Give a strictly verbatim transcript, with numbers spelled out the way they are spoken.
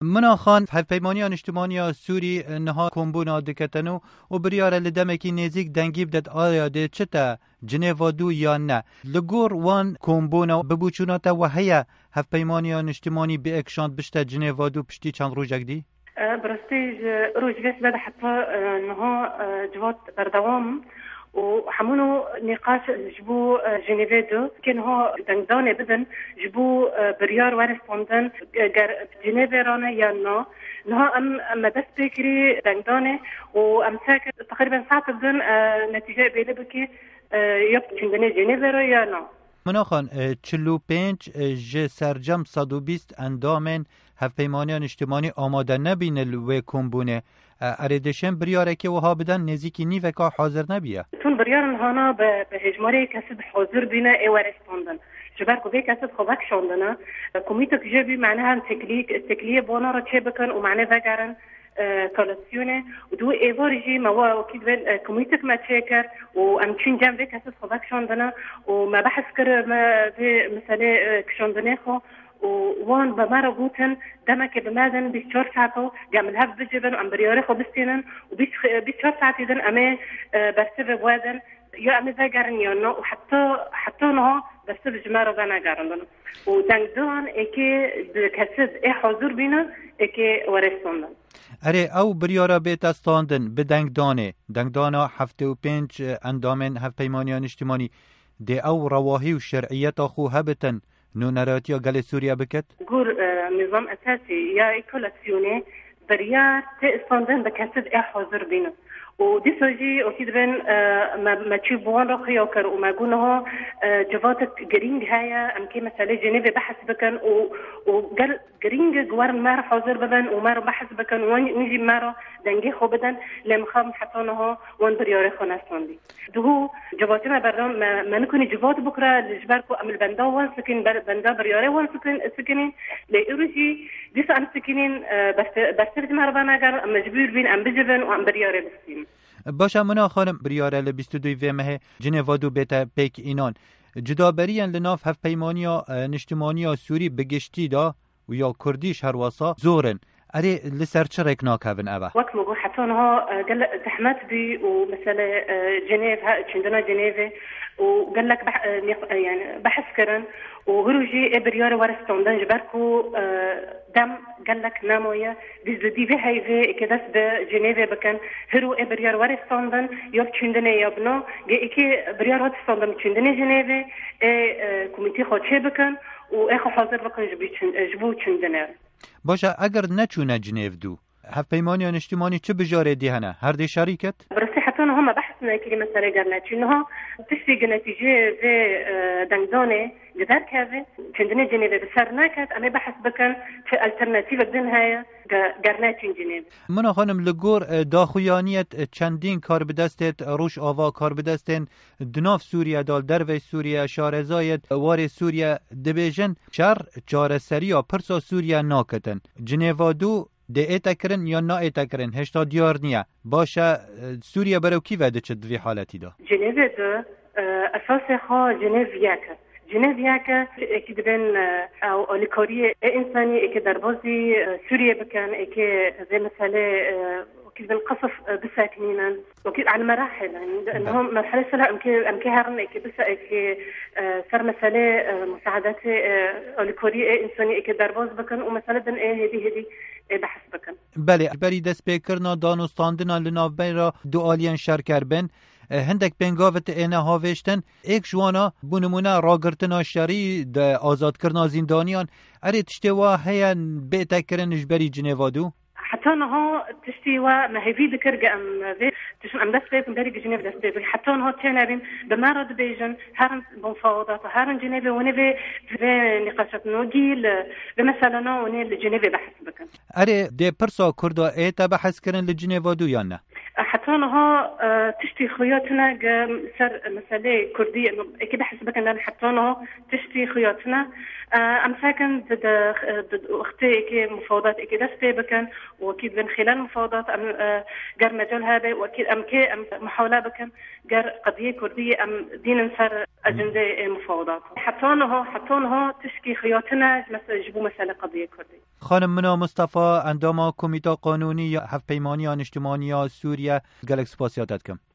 منا خان هفپیمانیان اجتماعی سوری نها کمبونا دکتنو و بریاره لدمکی نزیک دنگیب داد آیا ده چتا جنیوا دو یا نه لگور وان کمبونا ببوچوناتا و هیا هفپیمانیان اجتماعی به اکشاند بشتا جنیوا دو پشتی چند روزک دی؟ برستيج روج بس بدا حتى انه جوات بردوام وحمونو نقاش جبو جنيفيدو كان هو دنجداني بدن جبو بريار ورسپوندن جنيفي رانا يانو نها ام ام دست بكري دنجداني وام ساكت تقريبا ساعة بدن نتيجة بيلبكي يب چندني جنيفي را يانو مناخان چلو پنج ج سرجم صد و بیست اندامن هفپیمانیان اجتماعی آماده نبین الوی کمبونه اریدشن بریاره که وها بدن نزیکی نیوکا حاضر نبیه تون بریارن هانا به هجماره کسید حاضر بینه ایوه رسپوندن جبركو بي كاسد خوباك شوندنا كوميتك جابي معناها تكليك التكلية بونا را تشي بكن ومعناها ذاكرن كولاسيوني ودو ايفورجي ما هو وكيد بين كوميتك ما تشيكر وامشين جنب كاسد خوباك شوندنا وما بحث كر ما في مثلا كشوندنيخو ووان بمارا بوتن دمك بمادن بيشور ساعته جامل هاف بجبن وام بريوريخو بستينن وبيشور ساعتي دن امي برسيب بوادن يا امي ذاكرن يونو وحتى حتى نها برسيب جمارو غانا غارندن ودنگدان اكي بكاسد اي حضور بينا اكي ورسوندن اره او بریارا بیت استاندن به دنگدانه دنگدانا هفته و پنج اندامن هفت پیمانیان اجتماعی ده او رواهی و شرعیت آخو هبتن نونراتیا گل سوریا بکت؟ گور نظام اساسی یا اکولاسیونه بریار ته استاندن بکسد ای حاضر بینه و دي سوجي أكيد بين ما ما تشوفون رخيا وكر وما قلنا جواتك جرينج هيا أم كي مثلا جنيف بحث بكن و وقال جرينج جوار مار حاضر بدن ومار بحث بكن ونجي مار دنجي خو بدن لم خام حطونه وان برياري خناستندي ده جواتنا برام ما, ما نكون جوات بكرة لجباركو أم البندا وان سكين بندا برياري وان سكين سكينين لإيروجي دي سأم سكينين بس بس مار بنا قال أم مجبور بين أم بجبن وأم برياري بسين باشه منا خانم بریاره ل بیست و دو ومه جنوا دو بیت پیک اینان جدا بریان لناف هف پیمانیا نشتمانیا سوری بگشتی دا و یا کردیش هر واسا زورن اری لسر چرک ناکهون اوه وقت مگو حتی اونها قال زحمت بی و مثلا جنیف چندنا جنیف وقال لك بح يعني بحث كرن وهروجي ابريار ورستوندن جبركو دم قال لك نامويا دي في هاي في كداس بجنيف بكن هرو ابريار ورستوندن يوب چندنه يابنو جي بريار ورستوندن چندنه جنيف ا كوميتي خوچه بكن و اخو حاضر بكن جبو چندنه باشه اگر نچونه جنیف دو هف پیمانیان اجتماعی چه بجاره دیهنه هر دی شریکت؟ برسي حتى هم بحثنا كلمة سرقة لكن إنها تشتي نتيجة في دنجداني جدار كذا عندنا جنيف بسرنا كات أنا بحث بكن في ألترناتيف بدن هاي قرناتين جنيف. من خانم لجور داخویانیت چندین کار بدستت روش آوا کار بدستن دناف سوریا دال دروی سوریا شارزایت وار سوریا دبیجن شر چار سریا پرسا سوریا ناکتن جنیوا دو ده ایتا کرن یا نا ایتا کرن هشتا دیار نیه باشه سوریا برو کی وده چه دوی حالتی دا؟ جنیو ده اساس خواه جنیو یکه جنیو یکه اکی دبین او لیکاری انسانی اکی در بازی سوریا بکن اکی زي مثلا وكيل بالقصف بساكنين وكيل على مراحل يعني انهم مرحله سلا امكي امكي هرن اكي بس اكي صار مساله مساعدات الكوريه انساني اكي درباز بكن ومساله ايه هدي هدي بحث بكن بله بری دست پیکرنا دانستاندنا لناف بین را دو آلین شرکر بین هندک بنگاوت اینه هاوشتن ایک جوانا بونمونه راگرتنا شری ده آزاد کرنا زندانیان اری تشتوا هیان بیتا کرنش بری جنیوادو حتى انها تشتي وما هي في ذكر ام في تشن ام داس بيت مدري جنيف داس بيت حتى انها تنابين بمارد بيجن هارن بنفاوضات هارن جنيف ونبي في نقاشات نوجيل بمثلا وني جنيف بحث بكن اري دي برسا كردا ايتا بحث كرن لجنيف دو يانا حتى انها تشتي خياتنا سر مساله كرديه انه اكيد بحث بكن حتى انها تشتي خياتنا ام ساكن ضد ضد اختي كي مفاوضات اكيد دستي بكن واكيد من خلال مفاوضات ام جر مجال هذا واكيد ام كي ام محاوله بكن جر قضيه كرديه ام دين نصر اجنده مفاوضات حتى انه حتى انه تشكي خياطنا مثلا يجيبوا مساله قضيه كرديه. خانم منا مصطفى اندام کمیته قانونی هفت پیمانی اجتماعی سوریه گلک سپاسیاتت کم.